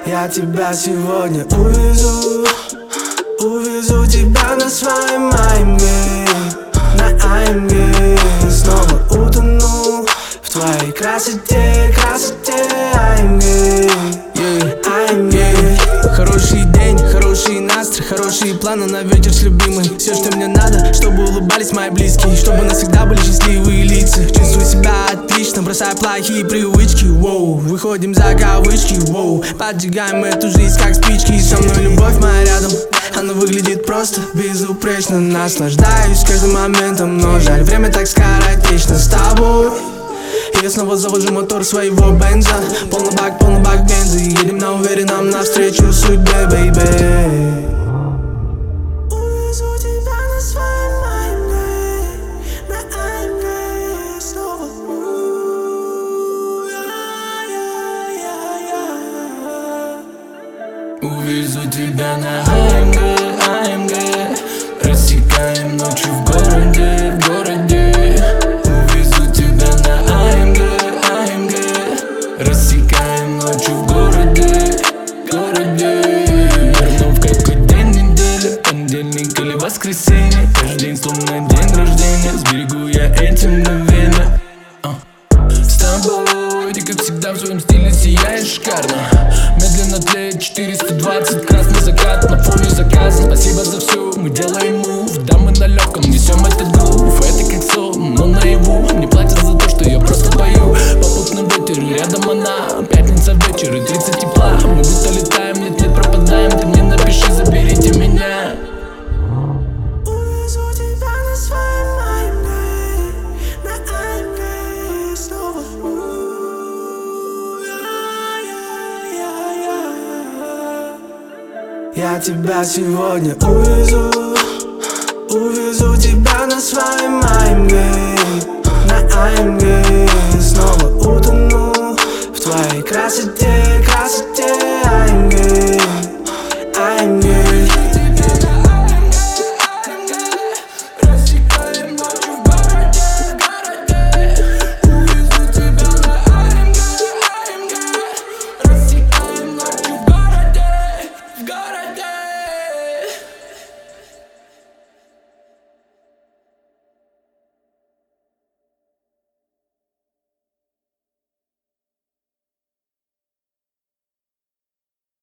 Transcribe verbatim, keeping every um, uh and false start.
Я тебя сегодня увезу, увезу тебя на своем эй эм джи, на эй эм джи. Снова утону в твоей красоте, красоте эй эм джи, эй эм джи. Хороший день, хороший настрой, хорошие планы на вечер с любимой. Все, что мне надо, чтобы улыбались мои близкие, чтобы навсегда были счастливые лица. Чувствую себя отлично, бросаю плохие привычки, воу. Выходим за кавычки, воу. Поджигаем эту жизнь как спички. Со мной любовь моя рядом, она выглядит просто безупречно. Наслаждаюсь каждым моментом, но жаль, время так скоротечно с тобой. Я снова завожу мотор своего бенза, полный бак, полный бак бенза. Едем на уверенном навстречу судьбе, бейбэ. Увезу тебя на своем эй эм джи, на эй эм джи. Снова Увезу тебя на эй эм джи, эй эм джи. Рассекаем ночью в городе, в городе. Увезу тебя на эй эм джи, эй эм джи. Рассекаем ночью в городе, городе. Верну в какой день недели, понедельник или воскресенье. Каждый день словно день рождения, сберегу я эти мгновения. С тобой ты, как всегда, в своем стиле сияешь шикарно. Медленно тлеет четыреста двадцать, красный закат на фоне заказа. Спасибо за все, мы делаем мув, да мы на легком несем этот грув. Это как сон, но наяву мне платят за то, что я просто пою. Попутный ветер, рядом она, пятница вечер и тридцать тепла. Мы будто летаем, нет, нет, пропадаем. Ты мне напиши, заберите меня. Увезу тебя на своем эй эм джи, на эй эм джи. Снова я тебя сегодня увезу, увезу тебя на своем эй эм джи, на эй эм джи. Снова утону в твоей красоте,